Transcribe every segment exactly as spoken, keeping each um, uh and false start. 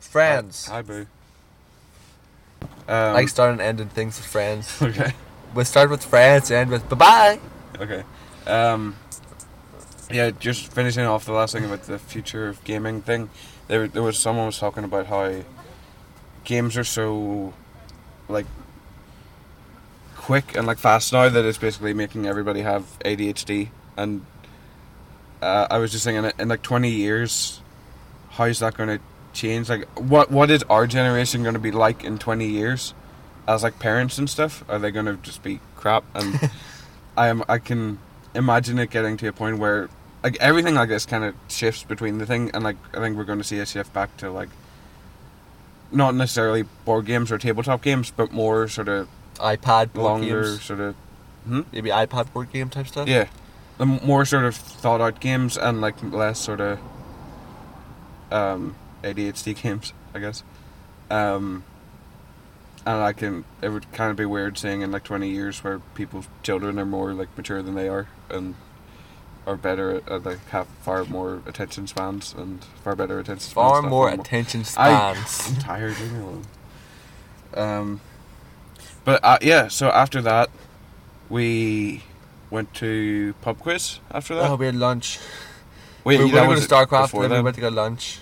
Friends. Hi, boo. Um, I like starting and ending things with Friends. Okay. We'll start with Friends, end with bye-bye. Okay. Um, yeah, just finishing off the last thing about the future of gaming thing. There, there was someone was talking about how games are so, like, quick and like fast now that it's basically making everybody have A D H D. And uh, I was just thinking, in like twenty years, how is that going to change? Like, what what is our generation going to be like in twenty years, as like parents and stuff? Are they going to just be crap? And I am I can imagine it getting to a point where like everything like this kind of shifts between the thing, and like I think we're going to see a shift back to like not necessarily board games or tabletop games, but more sort of iPad board longer games. sort of hmm? Maybe iPad board game type stuff. Yeah, the more sort of thought out games and like less sort of um, A D H D games, I guess. Um, and I can it would kind of be weird saying in like twenty years where people's children are more like mature than they are and are better at, at like have far more attention spans and far better attention spans. Far stuff more and attention I, spans. I'm tired, leave me alone. Um, but uh, yeah, so after that, we went to pub quiz. After that, Oh, we had lunch. wait, we were that going was to StarCraft, before then we then? went to go lunch.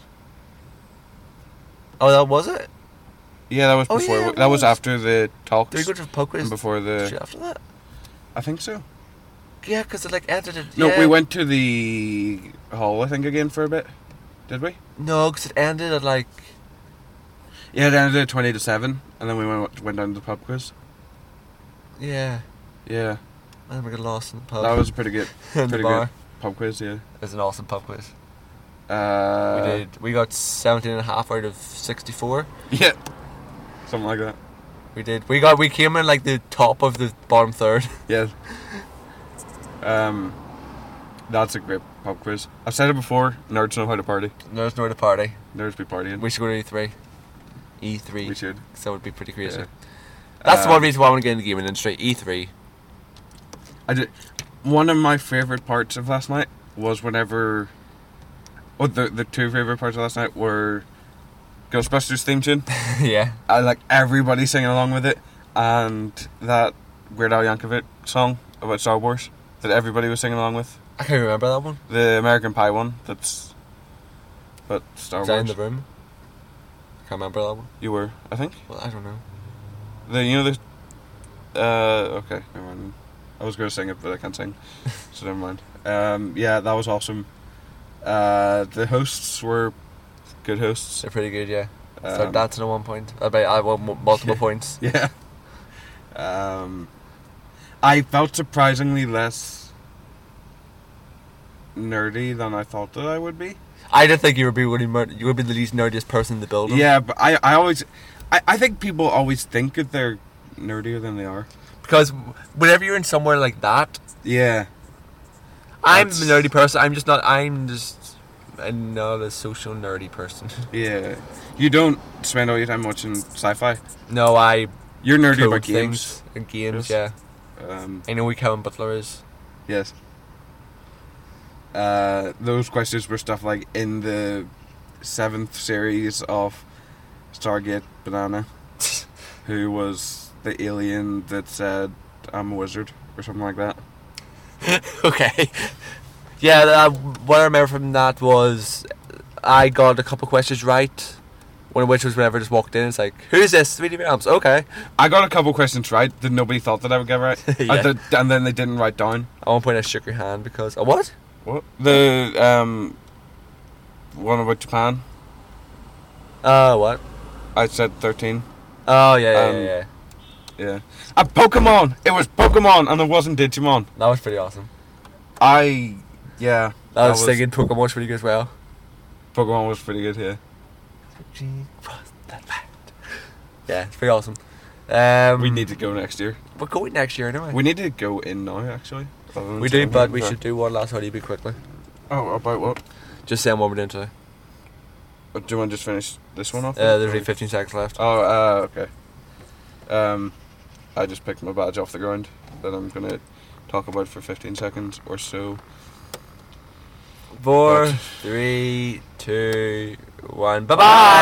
Oh, that was it? Yeah, that was Oh, before. yeah, it that was was. after the talks. Did we go to pub quiz and before the. straight after that? I think so. Yeah, because it like ended it. No, yeah. we went to the hall. I think again for a bit. Did we? No, because it ended at like. Yeah, it ended at twenty to seven, and then we went went down to the pub quiz. Yeah. Yeah, And then we got lost in the pub. that was a pretty good, in the pretty bar. good pub quiz. Yeah. It was an awesome pub quiz. Uh, we did. We got seventeen and a half out of sixty-four. Yeah, something like that. We did. We got. We came in like the top of the bottom third. Yeah. Um, that's a great pub quiz. I've said it before. Nerds know how to party. There's nowhere to party. Nerds be partying. We should go to E three. E three. We should. So it would be pretty crazy. Yeah. That's Uh, the one reason why I want to get in the gaming industry. E three. I did. One of my favorite parts of last night was whenever. Oh, the the two favorite parts of last night were Ghostbusters theme tune. Yeah. I like everybody singing along with it, and that Weird Al Yankovic song about Star Wars that everybody was singing along with. I can't remember that one. The American Pie one. That's. But Star Was I in Wars. the room? I can't remember that one. You were, I think. Well, I don't know. The you know the. Uh, okay, never mind. I was going to sing it, but I can't sing, so never mind. Um, yeah, that was awesome. Uh, the hosts were good hosts. They're pretty good, yeah. So Um, that's at one point. I bet I won m- multiple yeah. points. Yeah. Um, I felt surprisingly less nerdy than I thought that I would be. I didn't think you would be really mur- you would be the least nerdiest person in the building. Yeah, but I, I always, I, I think people always think that they're nerdier than they are. Because whenever you're in somewhere like that, Yeah. I'm That's- the nerdy person. I'm just not. I'm just I'm not a social nerdy person. Yeah. You don't spend all your time watching sci-fi. No, I You're nerdy code about games. things and games. Yes. Yeah, Um, I know who Kevin Butler is. yes. Uh, those questions were stuff like in the seventh series of Stargate Banana, who was the alien that said, "I'm a wizard," or something like that. Okay. Yeah, uh, what I remember from that was I got a couple questions right. One of which was whenever I just walked in, it's like, "Who's this? three D Realms." Okay. I got a couple questions right that nobody thought that I would get right, Yeah. Uh, the- and then they didn't write down. At one point, I shook your hand because a what? What? The um, one about Japan. Uh, what? I said thirteen. Oh yeah, yeah, Um, yeah, yeah. Yeah. A Pokemon! It was Pokemon and it wasn't Digimon. That was pretty awesome. I... Yeah. I was, thinking Pokemon's pretty good as well. Pokemon was pretty good, yeah. Yeah, it's pretty awesome. Um, We need to go next year. We're going next year anyway. We need to go in now, actually. rather than We do, sitting but here we for- should do one last H D B quickly. Oh, about what? Just saying what we're doing today. Uh, Do you want to just finish this one off? Uh, there's only fifteen seconds left. Oh, uh, okay. Um, I just picked my badge off the ground that I'm going to talk about for fifteen seconds or so. Four, But- three, two, one. Bye bye.